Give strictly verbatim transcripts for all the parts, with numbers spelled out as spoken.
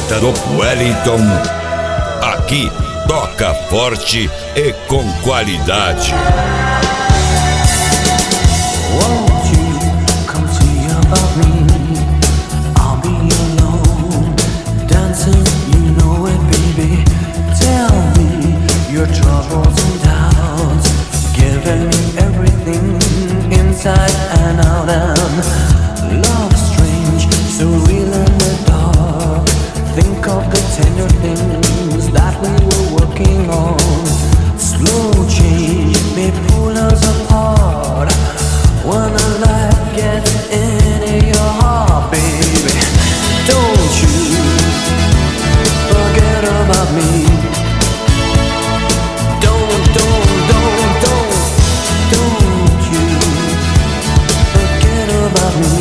direita do Wellington. Aqui toca forte e com qualidade. Won't you come see about me? I'll be alone, dancing, you know it, baby. Tell me your troubles and doubts, giving me everything inside and out. And love strange, so real in the dark. Think of the tender things that we were working on. Slow change may pull us apart when the light gets into your heart, baby. Don't you forget about me. Don't, don't, don't, don't, don't you forget about me.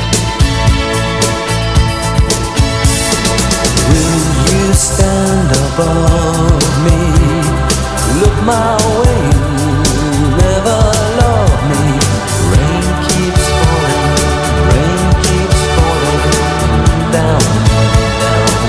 Will you stand above me? Look my way, never love me. Rain keeps falling, rain keeps falling down, down,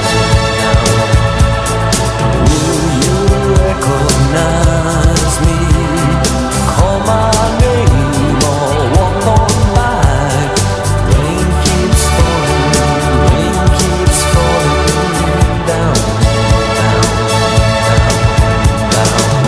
down. Will you recognize me? Call my name or walk on by. Rain keeps falling, rain keeps falling down, down, down, down.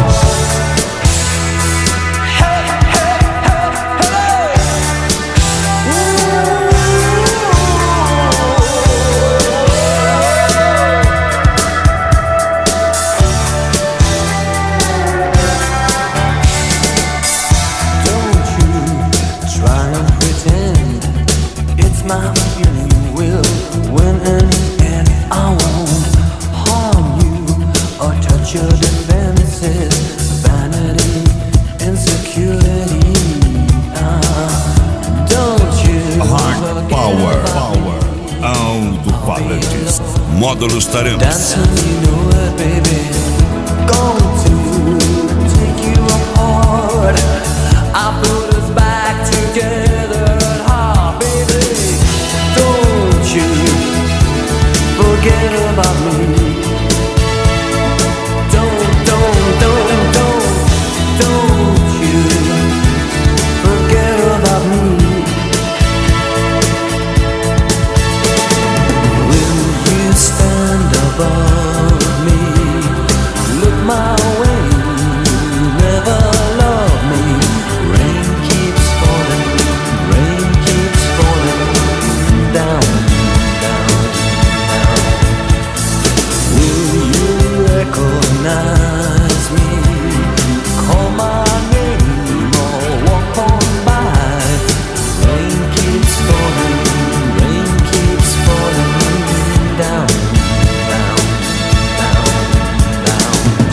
Don't you try and pretend it's my feeling will win in the end. I won't harm you or touch your defenses. Vanity, insecurity. Ah, don't you Hard Power, Power, alto-falantes, módulos tarantes. dancing, you know it, baby. Going to take you apart. I put us back together at heart, baby. Don't you forget about me. Don't, don't, don't, don't, don't you forget about me. Will you stand above me? Look my way, never love me. Rain keeps falling, rain keeps falling down, down, down. Will you recognize me? Call my name or walk on by. Rain keeps falling, rain keeps falling down, down, down, down.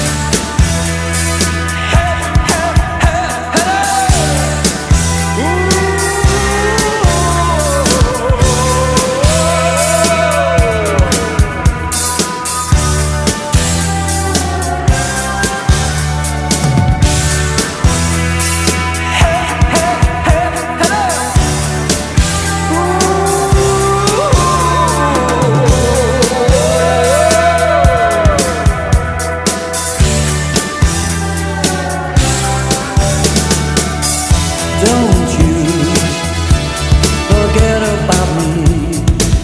Don't you forget about me.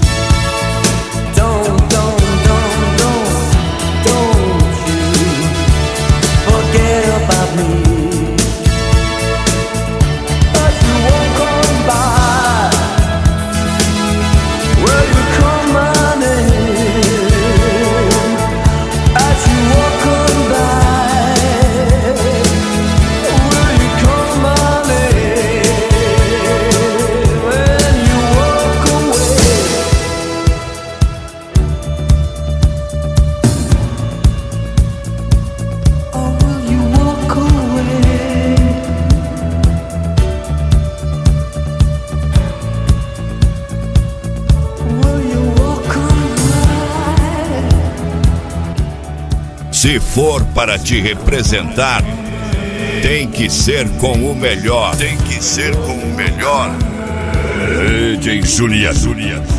Don't, don't, don't, don't, don't you forget about me. As you walk on by, will you call my name? As you walk on by, will you call my name? When you walk away, or will you walk away? Will you walk away? Se for para te representar, tem que ser com o melhor. Tem que ser com o melhor. D J Juliano.